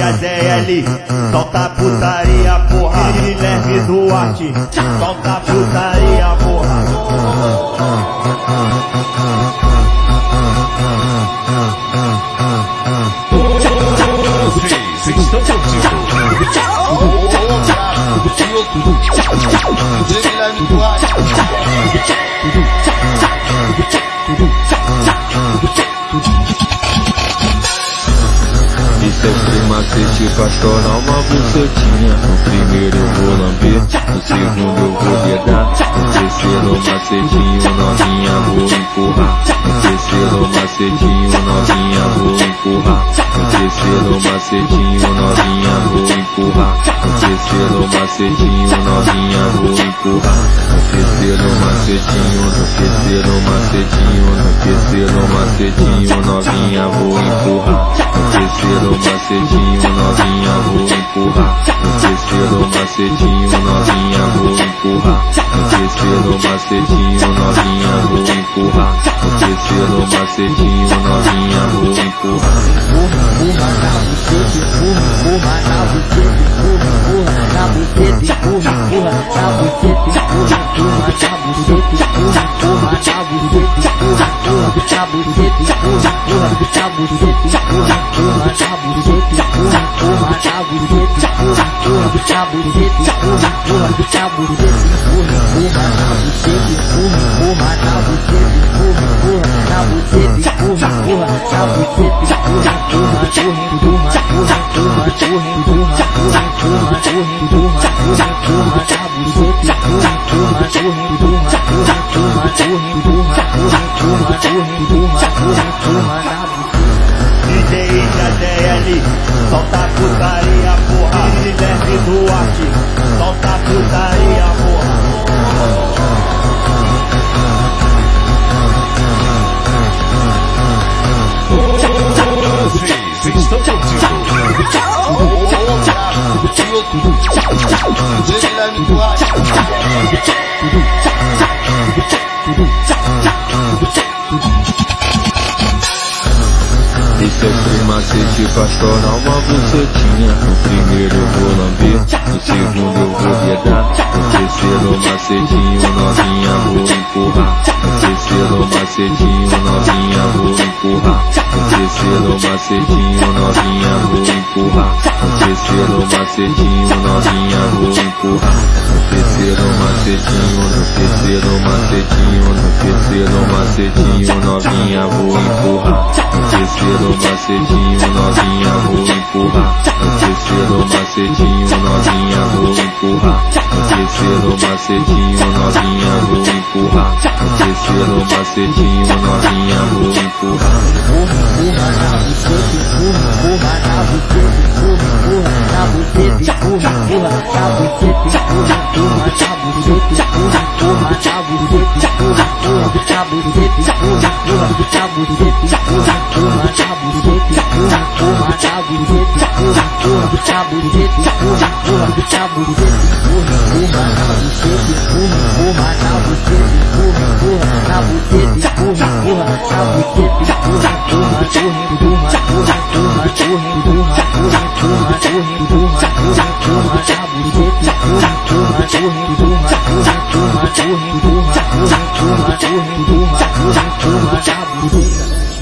a DL, solta a putaria, porra. Guilherme Duarte, solta a putaria, porra. Vocês estão curtindo? Guilherme Duarte. Isso é macete pra chorar uma bucetinha. No primeiro eu vou lamber, no segundo eu vou dedar. No terceiro macetinho novinha vou empurrar. No terceiro macetinho novinha vou empurrar. No terceiro macetinho novinha vou empurrar. No terceiro macetinho novinha vou empurrar. No terceiro macetinho, no terceiro macetinho, no terceiro macetinho novinha vou empurrar. No terceiro macetinho novinha vou empurrar. No terceiro macetinho novinha vou empurrar. No terceiro macetinho novinha vou empurrar. No terceiro macetinho novinha vou empurrar. Empurra na buceta, empurra na buceta, empurra na buceta, empurra na buceta, empurra na buceta, empurra na buceta, empurra na buceta, empurra na buceta, empurra na buceta, empurra na buceta, empurra na buceta, empurra na buceta, empurra na buceta, empurra na buceta, empurra na buceta, empurra na buceta, DJ da DL, solta a putaria, porra. Guilherme Duarte, solta a putaria, porra. Vocês estão curtindo? Guilherme Duarte. Esse é o macete pra chorar uma bucetinha. No primeiro eu vou lamber, no segundo eu vou dedar. No terceiro macetinho novinha vou empurrar. No terceiro macetinho novinha vou empurrar. No terceiro macetinho novinha vou empurrar. No terceiro macetinho novinha vou empurrar. No terceiro macetinho, no terceiro macetinho, no terceiro macetinho novinha vou empurrar. No terceiro macetinho novinha vou empurrar. No terceiro macetinho novinha vou empurrar. No terceiro macetinho novinha vou empurrar. No terceiro macetinho novinha vou empurrar. empurra na buceta, empurra na buceta, empurra na buceta, empurra na buceta, empurra na buceta, empurra na buceta, empurra na buceta, empurra na buceta, empurra na buceta, empurra na buceta, empurra na buceta, empurra na buceta, empurra na buceta, empurra na buceta, empurra na buceta, empurra na buceta, empurra